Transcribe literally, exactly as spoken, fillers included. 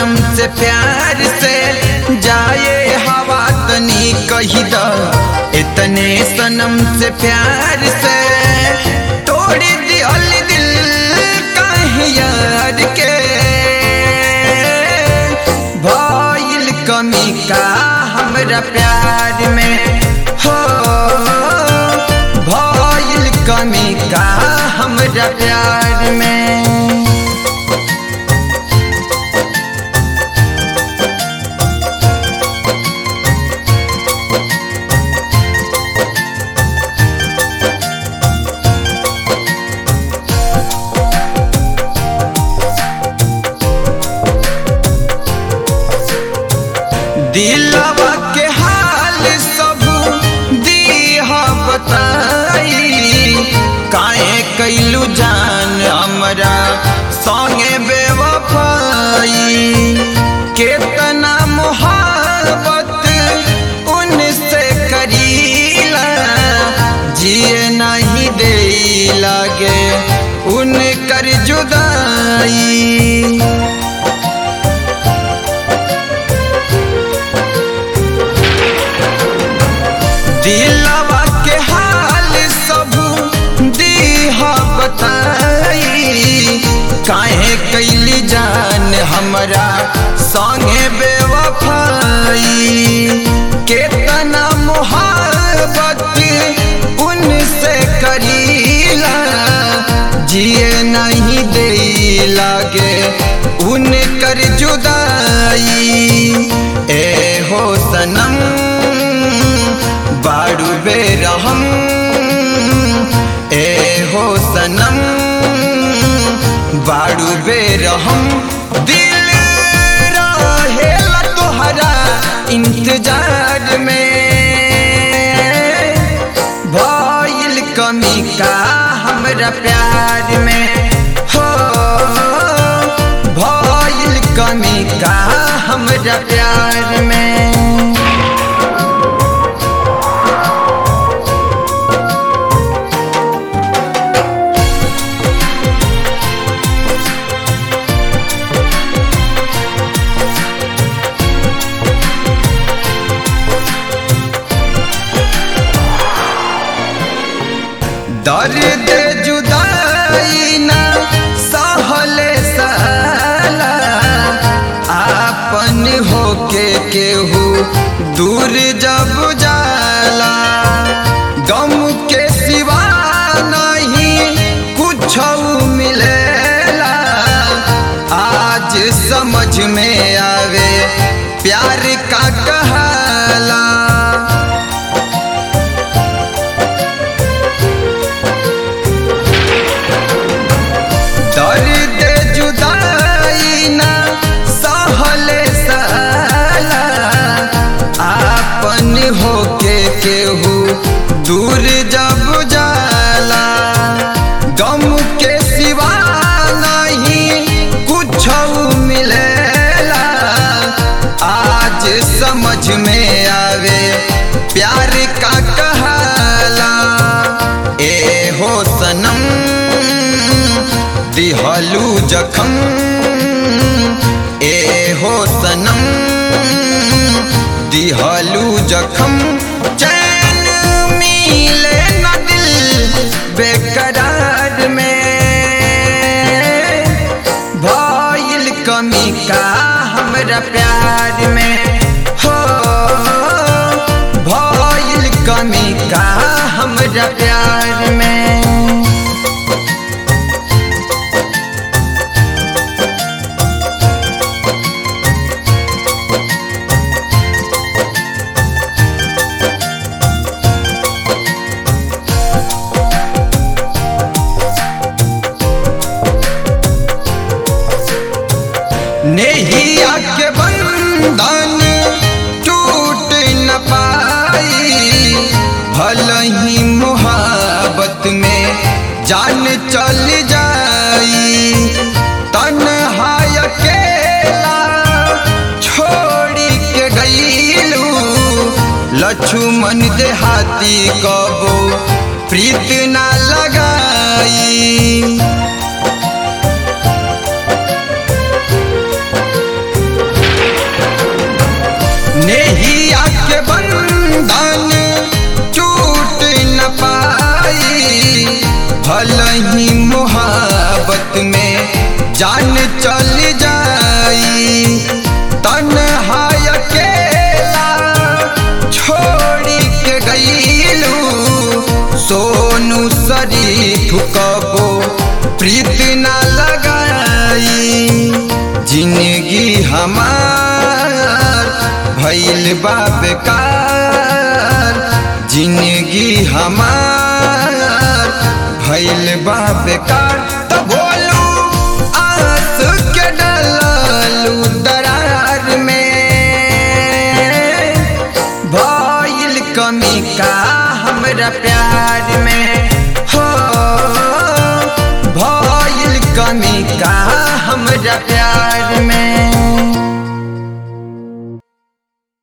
सनम से प्यार से जाए हवा तनी कही द इतने सनम से प्यार से तोड़ दियल दिल काहे यार के भइल कमी का हमरा प्यार में हो भइल कमी का हमरा प्यार में। दिलवा के हाल सब दीहा बताई काहे कैलू जान हमरा संगे बेवफाई केतना मोहब्बत उनसे करीला जिए नहीं दे लागे उनकर जुदाई। दिलवा के हाल सब दीहा बताई काहे कैली जान हमरा संगे बेवफाई केतना मोहब्बत उनसे करीला जिए नहीं दे लागे उनकर जुदाई। ए हो सनम बारू बेरहम ए हो सनम बारू बेरहम दिल रहेला तोहरा इंतजार में भइल कमी का हमरा प्यार में हो भइल कमी का हमरा प्यार में। दर्द जुदाई ना सहले साला आपन होके केहू दूर जब जाला गम के सिवा नहीं कुछ मिलेला आज समझ में आवे प्यार का कहाला। दर्द जुदाई ना सहले साला आपन होके केहू दूर जब जाला गम के सिवा नहीं कुछ मिलेला आज समझ में आवे प्यार का कहाला। ए हो सनम दिहलू जखम ए हो सनम दिहलू जखम चैन मिले न दिल बेकरार में भइल कमी का हमरा प्यार में हो भइल कमी का हमरा प्यार में। नेहिया के बंधन टूट न पाई भले ही मोहब्बत में जान चल जाई तन्हाई अकेला छोड़ी के गईलू लक्ष्मण देहाती कबो प्रीत ना लगाई। प्रीत ना लगाई जिंदगी हमार भइल बा बेकार, जिंदगी हमार भइल बा बेकार। तो बोलू आस के डालू दरार में, भइल कमी का हमरा प्यार में हो, भइल कमी का हमरा प्यार में।